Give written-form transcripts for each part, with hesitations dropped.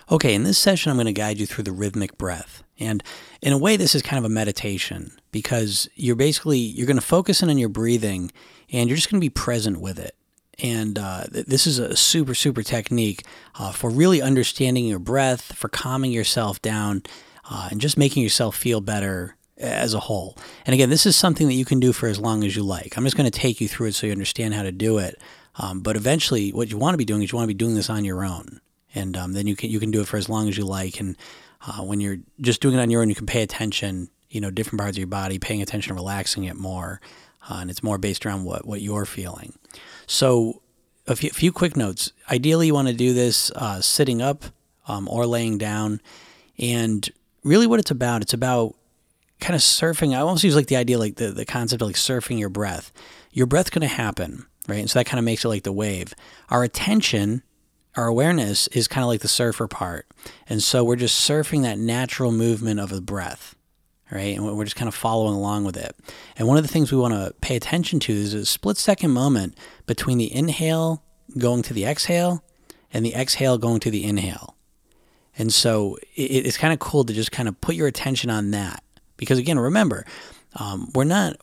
Okay, in this session, I'm going to guide you through the rhythmic breath. And in a way, this is kind of a meditation because you're going to focus in on your breathing and you're just going to be present with it. And this is a super, super technique for really understanding your breath, for calming yourself down, and just making yourself feel better as a whole. And again, this is something that you can do for as long as you like. I'm just going to take you through it so you understand how to do it. But eventually, what you want to be doing is you want to be doing this on your own. And then you can do it for as long as you like. And when you're just doing it on your own, you can pay attention, different parts of your body, paying attention and relaxing it more. And it's more based around what you're feeling. So a few quick notes. Ideally, you want to do this sitting up or laying down. And really what it's about kind of surfing. I almost use like the idea, like the concept of like surfing your breath. Your breath's going to happen, right? And so that kind of makes it like the wave. Our awareness is kind of like the surfer part. And so we're just surfing that natural movement of the breath, right? And we're just kind of following along with it. And one of the things we want to pay attention to is a split-second moment between the inhale going to the exhale and the exhale going to the inhale. And so it's kind of cool to just kind of put your attention on that. Because again, remember, we're not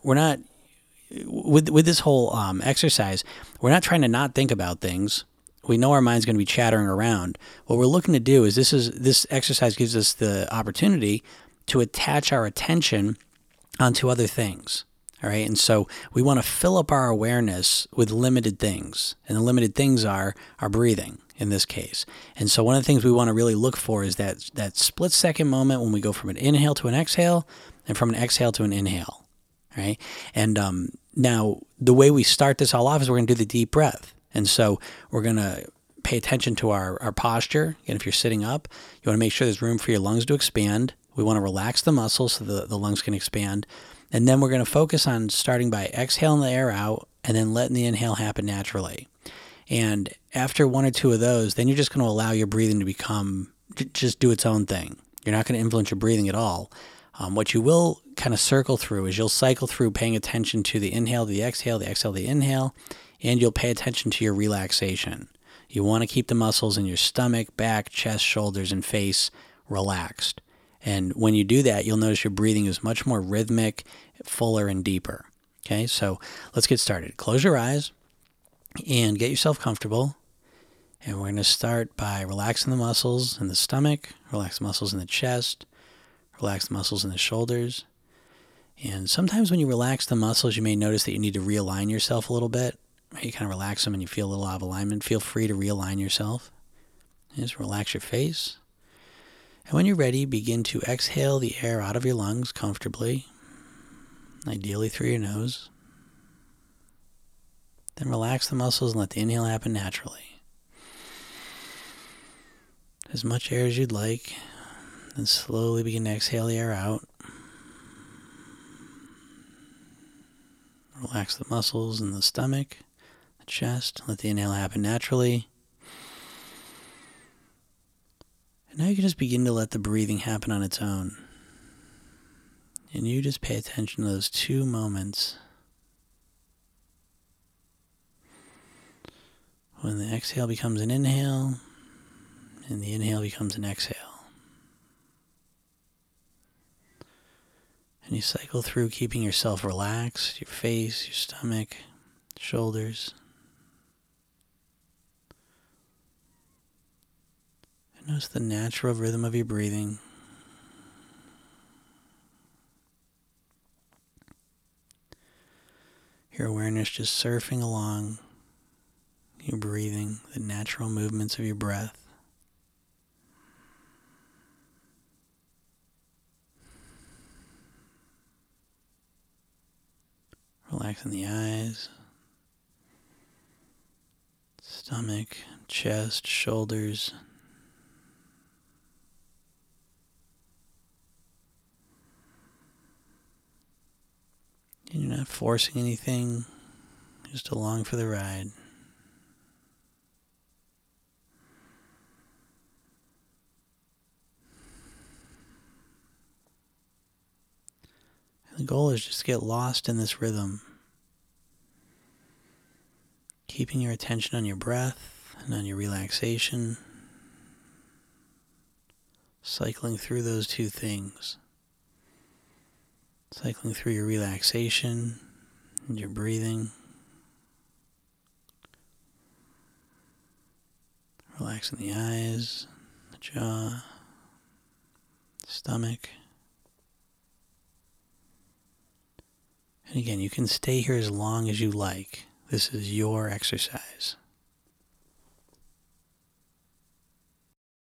with this whole exercise, we're not trying to not think about things. We know our mind's going to be chattering around. What we're looking to do is this exercise gives us the opportunity to attach our attention onto other things. All right. And so we want to fill up our awareness with limited things. And the limited things are our breathing in this case. And so one of the things we want to really look for is that split second moment when we go from an inhale to an exhale and from an exhale to an inhale. All right. And now the way we start this all off is we're going to do the deep breath. And so we're going to pay attention to our posture. And if you're sitting up, you want to make sure there's room for your lungs to expand. We want to relax the muscles so the lungs can expand. And then we're going to focus on starting by exhaling the air out and then letting the inhale happen naturally. And after one or two of those, then you're just going to allow your breathing to just do its own thing. You're not going to influence your breathing at all. What you will kind of circle through is you'll cycle through paying attention to the inhale, the exhale, the inhale, and you'll pay attention to your relaxation. You want to keep the muscles in your stomach, back, chest, shoulders, and face relaxed. And when you do that, you'll notice your breathing is much more rhythmic, fuller, and deeper. Okay, so let's get started. Close your eyes and get yourself comfortable. And we're going to start by relaxing the muscles in the stomach, relax the muscles in the chest, relax the muscles in the shoulders. And sometimes when you relax the muscles, you may notice that you need to realign yourself a little bit. You kind of relax them and you feel a little out of alignment. Feel free to realign yourself. Just relax your face. And when you're ready, begin to exhale the air out of your lungs comfortably, ideally through your nose. Then relax the muscles and let the inhale happen naturally. As much air as you'd like. Then slowly begin to exhale the air out. Relax the muscles in the stomach, the chest. Let the inhale happen naturally. And now you can just begin to let the breathing happen on its own. And you just pay attention to those two moments. When the exhale becomes an inhale, and the inhale becomes an exhale. And you cycle through keeping yourself relaxed, your face, your stomach, shoulders. And notice the natural rhythm of your breathing. Your awareness just surfing along your breathing, the natural movements of your breath. Relaxing the eyes, stomach, chest, shoulders. And you're not forcing anything, just along for the ride. And the goal is just to get lost in this rhythm. Keeping your attention on your breath and on your relaxation. cycling through those two things. Cycling through your relaxation and your breathing. Relaxing the eyes, the jaw, the stomach. And again, you can stay here as long as you like. This is your exercise.